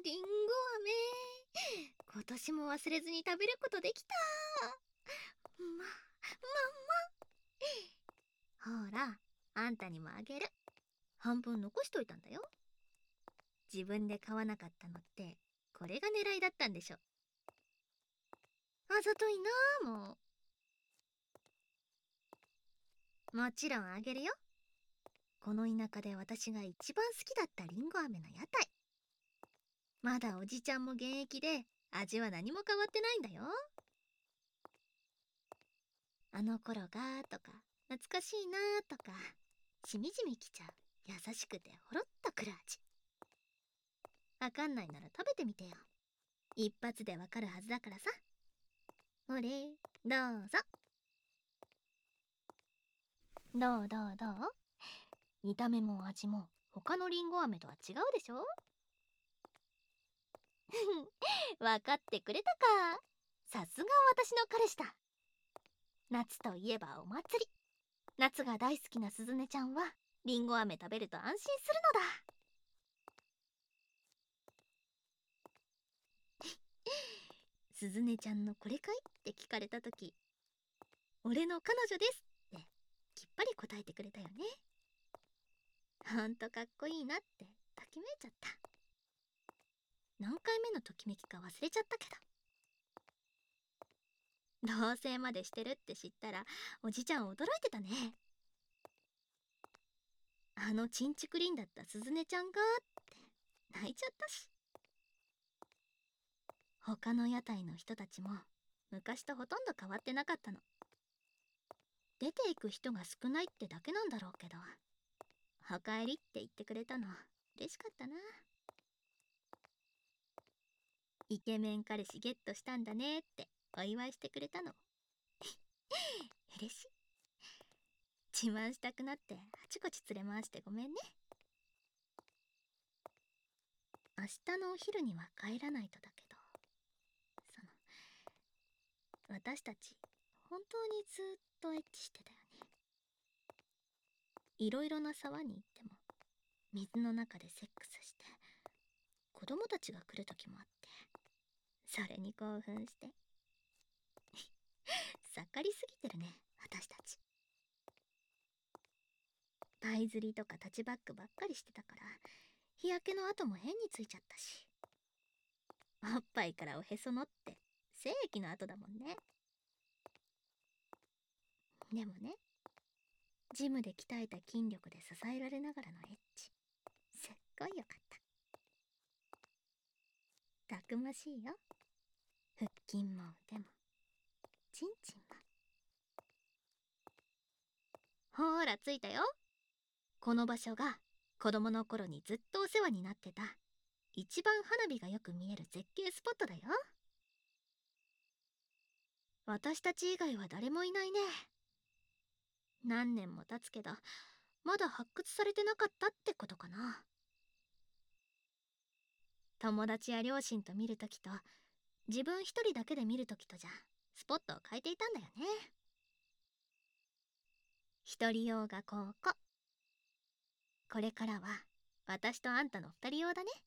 りんご飴。今年も忘れずに食べることできた。ほら、あんたにもあげる。半分残しといたんだよ。自分で買わなかったのって、これが狙いだったんでしょ。あざといなあ、もう。もちろんあげるよ。この田舎で私が一番好きだったりんご飴の屋台。まだおじちゃんも現役で、味は何も変わってないんだよ。あの頃がとか、懐かしいなとか、しみじみきちゃう優しくてほろっとくる味。わかんないなら食べてみてよ。一発でわかるはずだからさ。ほれ、どうぞ。どう？見た目も味も他のりんご飴とは違うでしょ。わかってくれたか。さすが私の彼氏だ。夏といえばお祭り。夏が大好きなすずねちゃんはりんご飴食べると安心するのだ。すずねちゃんのこれかいって聞かれた時、俺の彼女ですってきっぱり答えてくれたよね。ほんとかっこいいなってときめいちゃった。何回目のときめきか忘れちゃったけど、同棲までしてるって知ったらおじちゃん驚いてたね。あのちんちくりんだったすずねちゃんがって泣いちゃったし。他の屋台の人たちも昔とほとんど変わってなかったの。出ていく人が少ないってだけなんだろうけど、おかえりって言ってくれたの嬉しかったな。イケメン彼氏ゲットしたんだねってお祝いしてくれたの。嬉しい。自慢したくなってあちこち連れ回してごめんね。明日のお昼には帰らないとだけど、私たち本当にずっとエッチしてたよね。いろいろな沢に行っても水の中でセックスして、子供たちが来る時もあって、それに興奮して盛りすぎてるね私たち。パイ釣りとかタッチバックばっかりしてたから、日焼けの跡も変についちゃったし、おっぱいからおへそのって精液の跡だもんね。でもね、ジムで鍛えた筋力で支えられながらのエッチ、すっごいよかった。たくましいよ。腹筋も腕もチンチンも。ほーら着いたよ。この場所が子供の頃にずっとお世話になってた一番花火がよく見える絶景スポットだよ。私たち以外は誰もいないね。何年も経つけどまだ発掘されてなかったってことかな。友達や両親と見るときと自分一人だけで見るときとじゃスポットを変えていたんだよね。一人用がここ。これからは私とあんたの二人用だね。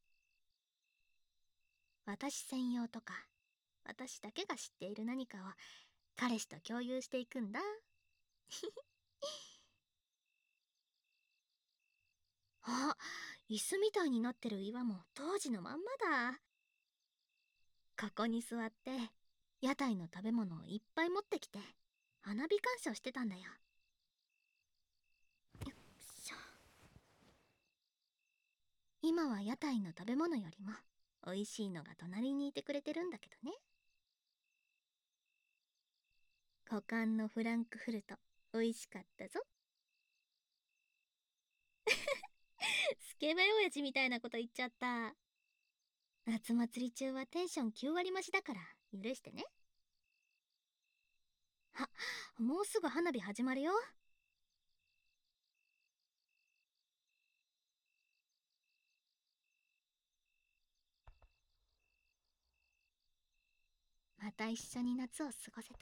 私専用とか私だけが知っている何かを彼氏と共有していくんだ。あ、椅子みたいになってる岩も当時のまんまだ。ここに座って屋台の食べ物をいっぱい持ってきて花火鑑賞してたんだよ。よっしょ。今は屋台の食べ物よりも美味しいのが隣にいてくれてるんだけどね。股間のフランクフルト美味しかったぞ。スケベ親父みたいなこと言っちゃった。夏祭り中はテンション9割増しだから許してね。あ、もうすぐ花火始まるよ。また一緒に夏を過ごせた。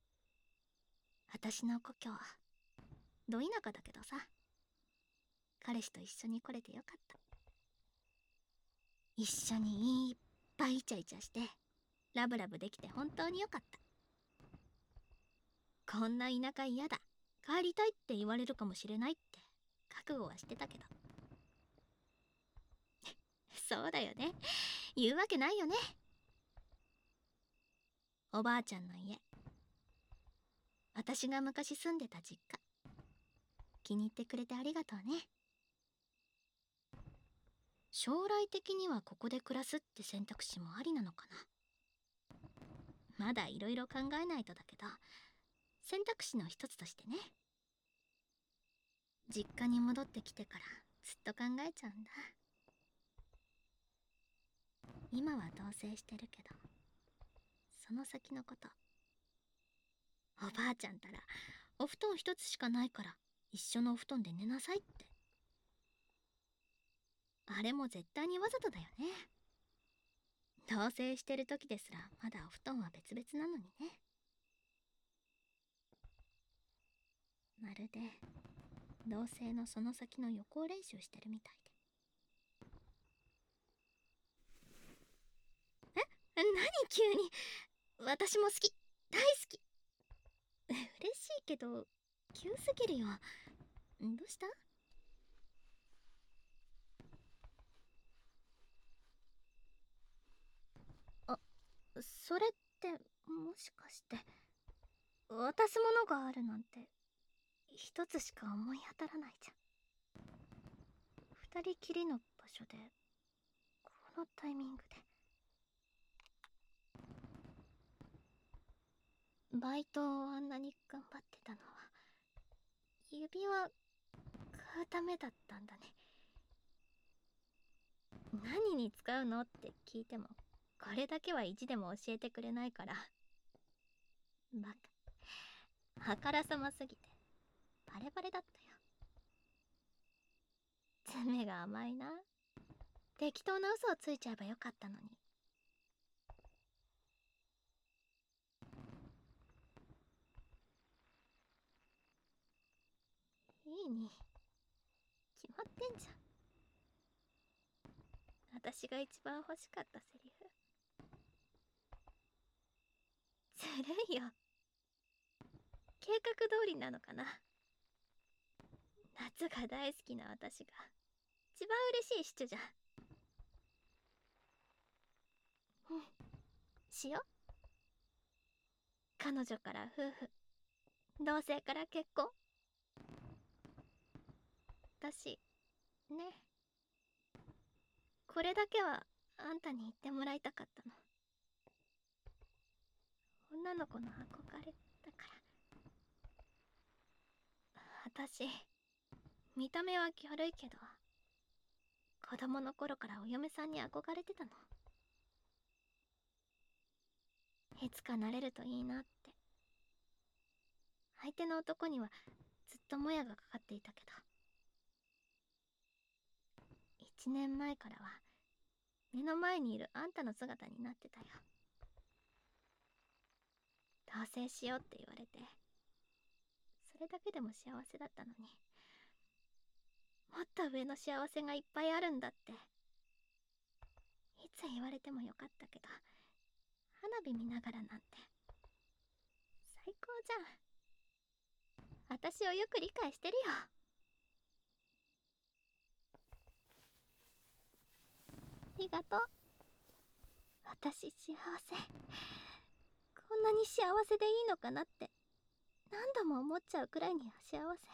私の故郷、ど田舎だけどさ、彼氏と一緒に来れてよかった。 一緒にいっぱいイチャイチャしてラブラブできて本当によかった。こんな田舎嫌だ、帰りたいって言われるかもしれないって覚悟はしてたけど。そうだよね、言うわけないよね。おばあちゃんの家、私が昔住んでた実家、気に入ってくれてありがとうね。将来的にはここで暮らすって選択肢もありなのかな。まだいろいろ考えないとだけど、選択肢の一つとしてね。実家に戻ってきてからずっと考えちゃうんだ。今は同棲してるけど、その先のこと。おばあちゃんたらお布団一つしかないから一緒のお布団で寝なさいって。あれも絶対にわざとだよね。同棲してる時ですらまだお布団は別々なのにね。まるで同棲のその先の予行練習してるみたいで。何急に。私も好き、大好き。嬉しいけど急すぎるよ。どうした？あ、それってもしかして渡すものがあるなんて一つしか思い当たらないじゃん。二人きりの場所でこのタイミングで。バイトをあんなに頑張ってたのは指輪買うためだったんだね。何に使うのって聞いてもこれだけは意地でも教えてくれないから。バカ、あからさますぎてバレバレだったよ。爪が甘いな。適当な嘘をついちゃえばよかったのに。いいに決まってんじゃん。私が一番欲しかったセリフ。ずるいよ。計画通りなのかな。夏が大好きな私が一番嬉しいシチュじゃん。うん、しよ。彼女から夫婦、同棲から結婚。私ね、これだけはあんたに言ってもらいたかったの。女の子の憧れだから。私見た目はギャルいけど子供の頃からお嫁さんに憧れてたの。いつかなれるといいなって。相手の男にはずっともやがかかっていたけど、1年前からは目の前にいるあんたの姿になってたよ。同棲しようって言われてそれだけでも幸せだったのに、もっと上の幸せがいっぱいあるんだっていつ言われてもよかったけど、花火見ながらなんて最高じゃん。私をよく理解してるよ。ありがとう。私幸せ、こんなに幸せでいいのかなって何度も思っちゃうくらいには幸せ。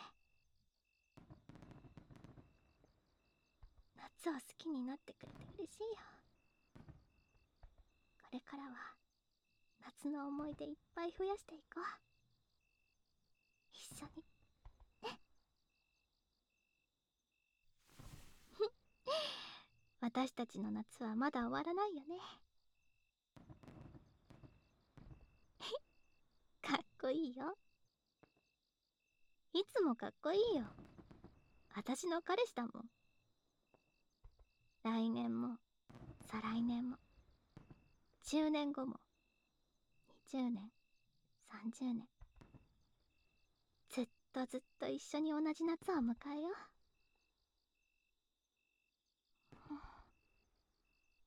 夏を好きになってくれて嬉しいよ。これからは夏の思い出いっぱい増やしていこう。一緒にね。私たちの夏はまだ終わらないよね。かっこいいよ。いつもかっこいいよ。私の彼氏だもん。来年も再来年も10年後も20年30年、ずっとずっと一緒に同じ夏を迎えよう。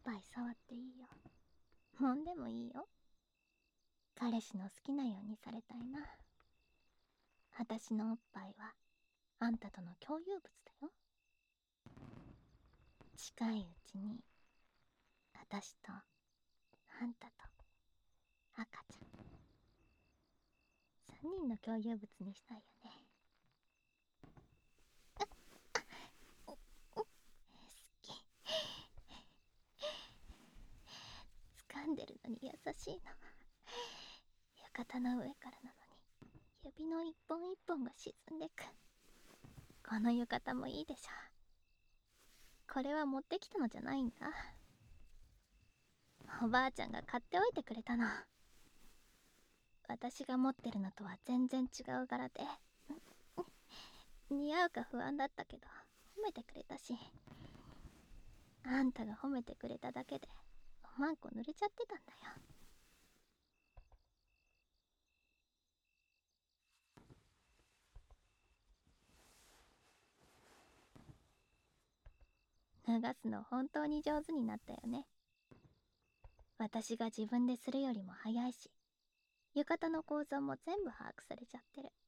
ぱい触っていいよ。揉んでもいいよ。彼氏の好きなようにされたいな。私のおっぱいはあんたとの共有物だよ。近いうちに私とあんたと赤ちゃん3人の共有物にしたいよね。好き。掴んでるのに優しいの。浴衣の上からなのに指の一本一本が沈んでく。この浴衣もいいでしょ。これは持ってきたのじゃないんだ。おばあちゃんが買っておいてくれたの。私が持ってるのとは全然違う柄で似合うか不安だったけど褒めてくれたし、あんたが褒めてくれただけでおまんこ濡れちゃってたんだよ。脱がすの本当に上手になったよね。私が自分でするよりも早いし、浴衣の構造も全部把握されちゃってる。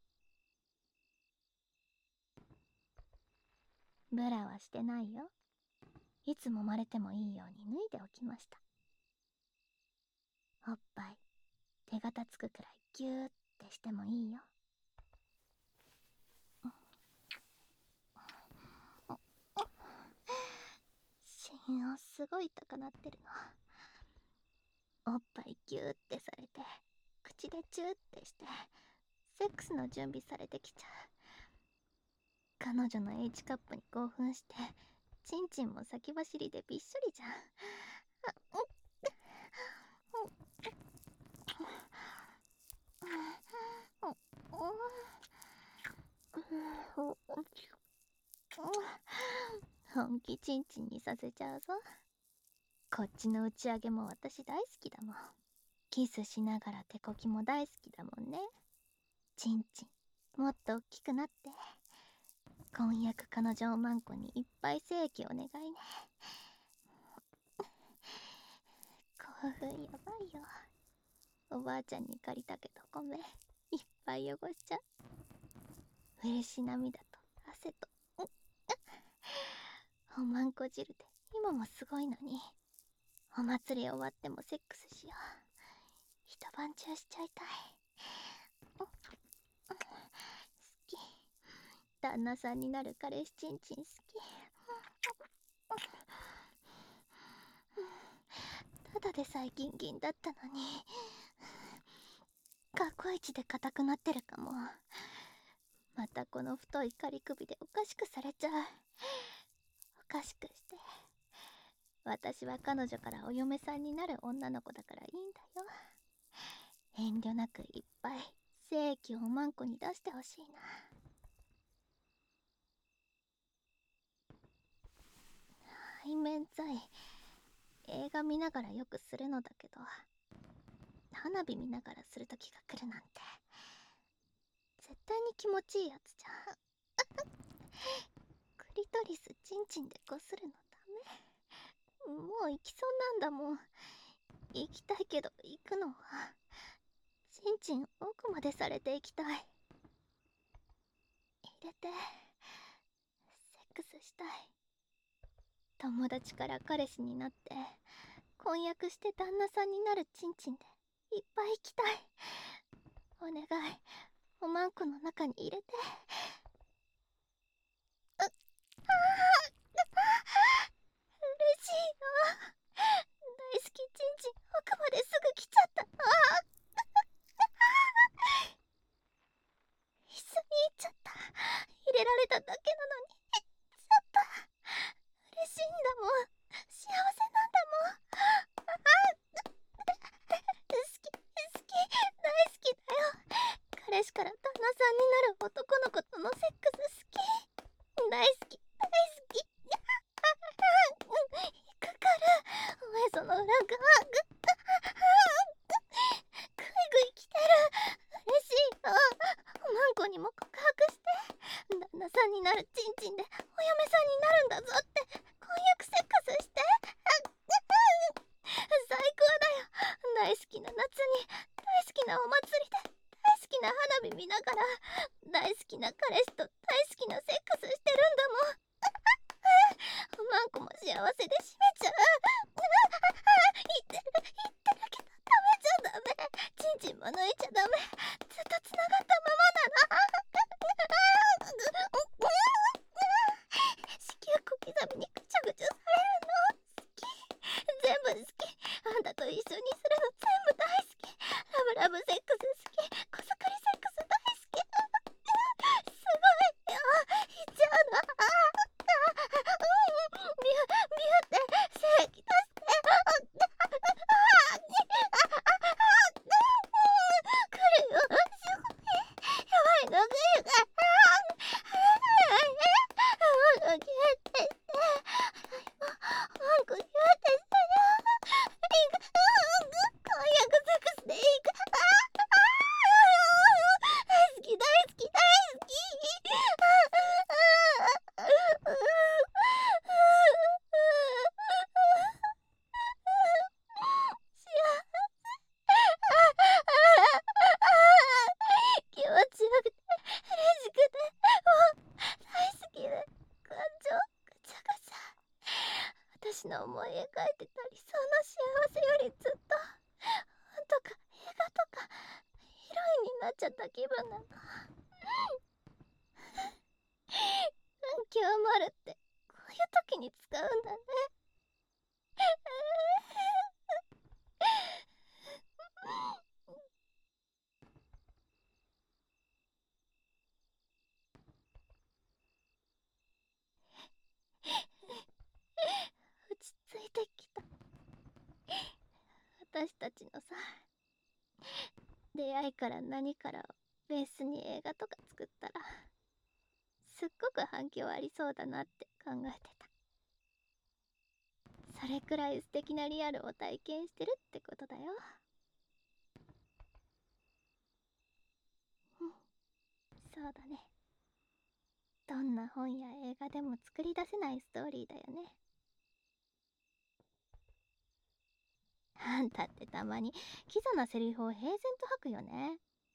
ブラはしてないよ。いつ揉まれてもいいように脱いでおきました。おっぱい手形つくくらいギューってしてもいいよ。心音すごい高鳴ってるの。おっぱいギューってされて口でチューってしてセックスの準備されてきちゃう。彼女の H カップに興奮してチンチンも先走りでびっしょりじゃん。本気チンチンにさせちゃうぞ。こっちの打ち上げも私大好きだもん。キスしながら手こきも大好きだもんね。チンチンもっと大きくなって。婚約彼女おまんこにいっぱい精液お願いね。興奮やばいよ。おばあちゃんに借りたけどごめん、いっぱい汚しちゃう。嬉し涙と汗とおまんこ汁で今もすごいのに。お祭り終わってもセックスしよう。一晩中しちゃいたい。好き。旦那さんになる彼氏チンチン好き。ただでさえギンギンだったのに過去一で硬くなってるかも。またこの太い仮首でおかしくされちゃう。おかしくして。私は彼女からお嫁さんになる女の子だからいいんだよ。遠慮なくいっぱい精液をおまんこに出してほしいな。背面剤映画見ながらよくするのだけど、花火見ながらする時が来るなんて絶対に気持ちいいやつじゃん。クリトリスチンチンでこするのダメ。もう行きそうなんだもん。行きたいけど行くのはチンチン奥までされていきたい。入れてセックスしたい。友達から彼氏になって婚約して旦那さんになるチンチンでいっぱい行きたい。お願い、おまんこの中に入れて。嬉しいよ。大好きチンチン奥まですぐ来ちゃった。椅子に行っちゃった。入れられただけなのに行っちゃった。嬉しいんだもん。幸せなんだもん。好き好き大好きだよ。彼氏から旦那さんになる男の子とのセックス好き。大好き大好き。引っかかる。おへその裏がグッぐいぐい来てる。嬉しいよ。おまんこにも告白して旦那さんになるチンチンでお嫁さんになるんだぞって婚約セックスして。 夏に大好きなお祭りで大好きな花火見ながら大好きな彼氏と大好きなセックスしてるんだもん。おまんこも幸せで締めちゃう。言ってるけどダメじゃダメ。ちんちんも抜いちゃダメ。ずっとつながったままなの。子宮小刻みにぐちゃぐちゃされるの好き。全部好き。あんたと一緒にするの全部大好き。ラブラブセックス好き。こさかりセックス大好き。すごいよ。言っちゃうの。ビュって精液出して。来るよ。すごい。やばいの来るから。マンコギュってして。マンコギュってしてよ。婚約セックスでいいか。大好き大好き大好き。気持ちよくて嬉しくてもう大好きで感情ガチャガチャ。私の思い描いてた理想の幸せよりずっと本とか映画とかヒロインになっちゃった気分なの。感極まるってこういう時に使うんだね。落ち着いてきた。私たちのさ、出会いから何からをベースに映画とか作ったらすっごく反響ありそうだなって考えてた。それくらい素敵なリアルを体験してるってことだよ。うん、そうだね。どんな本や映画でも作り出せないストーリーだよね。あんたってたまにキザなセリフを平然と吐くよね。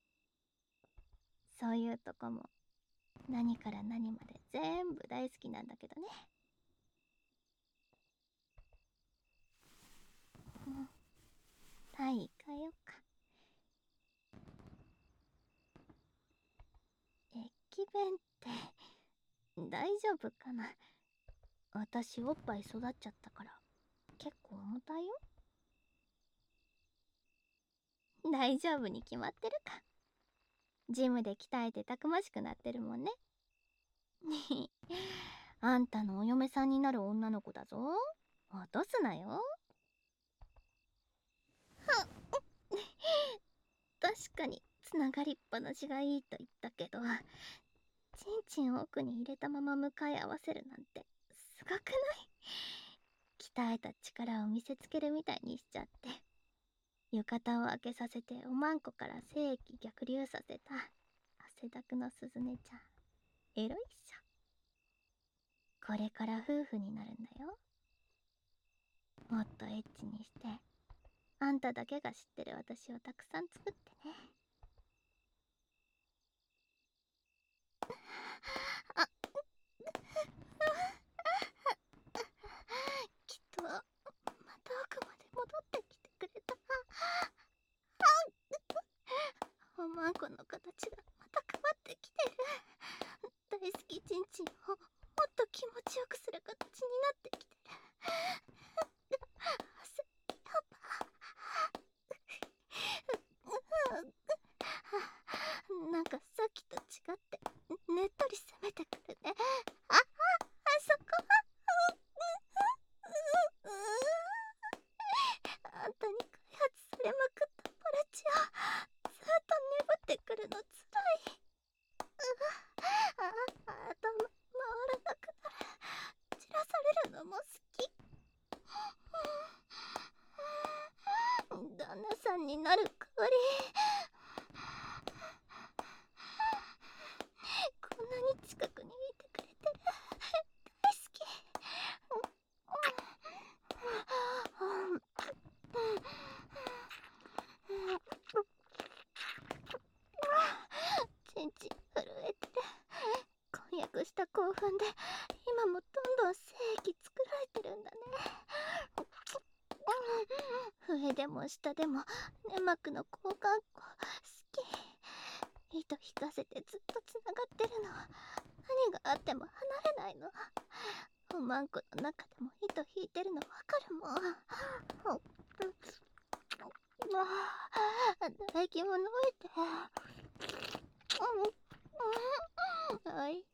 そういうとこも何から何まで全部大好きなんだけどね。うん、タイ行かようか。駅弁って大丈夫かな。私おっぱい育っちゃったから結構重たいよ。大丈夫に決まってるか。ジムで鍛えてたくましくなってるもんね。あんたのお嫁さんになる女の子だぞ。落とすなよ。確かにつながりっぱなしがいいと言ったけど、ちんちん奥に入れたまま向かい合わせるなんてすごくない？鍛えた力を見せつけるみたいにしちゃって、浴衣を開けさせておまんこから精液逆流させた汗だくのすずねちゃん、エロいっしょ。これから夫婦になるんだよ。もっとエッチにして、あんただけが知ってる私をたくさん作ってね。あ、きっとまた奥まで戻ってきてくれた。おまんこの形がまた変わってきてる。大好きちんちんをもっと気持ちよくする形になってきてる。やば。なんかさっきと違ってねっとり攻めてくるね。あそこはあんたに開発されまくったパラチオずっと眠ってくるのつらい。頭回らなくなる。散らされるのも好き。旦那さんになる代わりこんなに近くにいてくれてる。大好き。 で今もどんどん精液作られてるんだね。上でも下でも粘膜の交換口好き。糸引かせてずっとつながってるの。何があっても離れないの。おまんこの中でも糸引いてるのわかるもん。唾液ものいて。おいしい。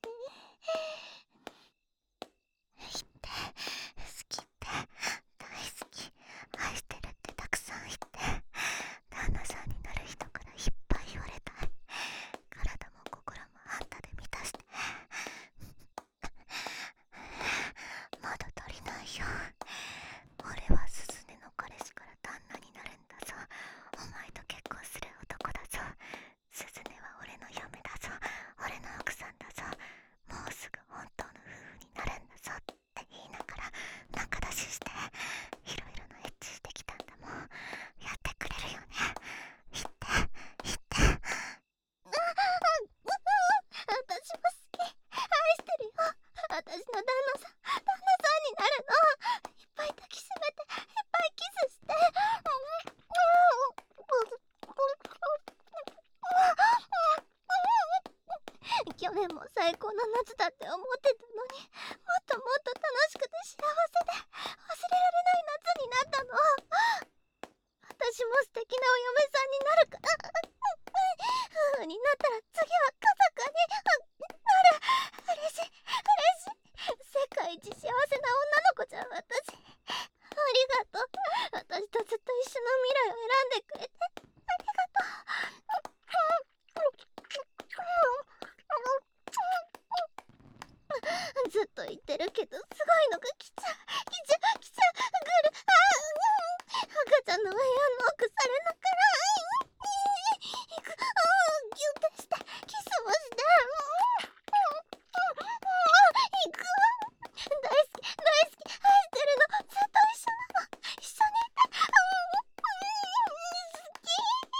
好きって大好き、愛してるってたくさん言って、旦那さんになる人からいっぱい言われたい。体も心もあんたで満たして。まだ足りないよ。俺はスズネの彼氏から旦那になるんだぞ。お前と結婚する男だぞ。スズネは俺の嫁だぞ。俺の奥さんだぞ。もうすぐ本当の夫婦になるんだぞって言いながら仲出しして、いろいろなエッチしてきたんだもん。やってくれるよね。言って言って。私も好き、愛してるよ。私の旦那さんになるの。いっぱい抱きしめて、いっぱいキスして。去年も最高の夏だって思ってたのに、もっともっと楽しくて幸せで忘れられない夏になったの。私も素敵なお嫁さんになるから。夫婦になったら次は家族になる。嬉しい嬉しい。世界一幸せな女の子じゃん、私。ありがとう。私とずっと一緒の未来を選んでくれてありがとう。ずっと言ってるけど、すごいのが来ちゃう。来る。赤ちゃんの上やノックされながら行く。ギュッてしてキスもして。行く。大好き愛してるの。ずっと一緒なの。一緒にいて。好き。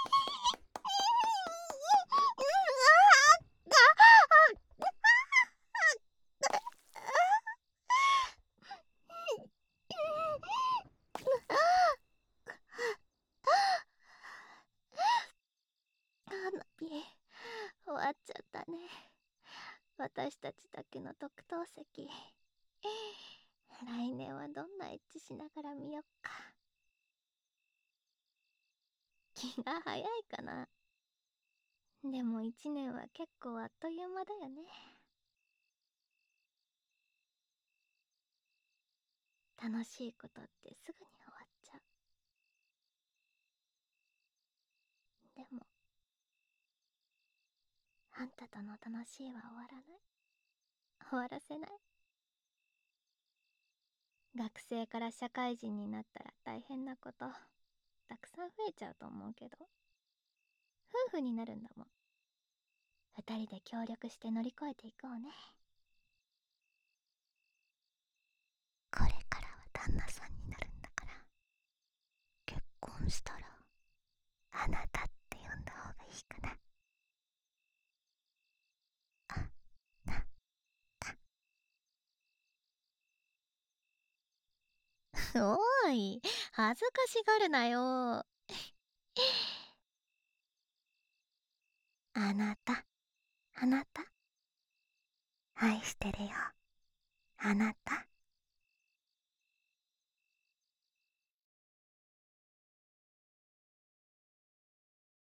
花火終わっちゃったね。私たちだけの特等席。来年はどんなエッチしながら見よっか。気が早いかな。でも1年は結構あっという間だよね。楽しいことってすぐに終わっちゃう。でもあんたとの楽しいは終わらない。終わらせない。学生から社会人になったら大変なことたくさん増えちゃうと思うけど、夫婦になるんだもん。二人で協力して乗り越えていこうね。これからは旦那さんになるんだから、結婚したらあなたって呼んだ方がいいかな。あなた。おい、恥ずかしがるなよ。あなた愛してるよ。あなた。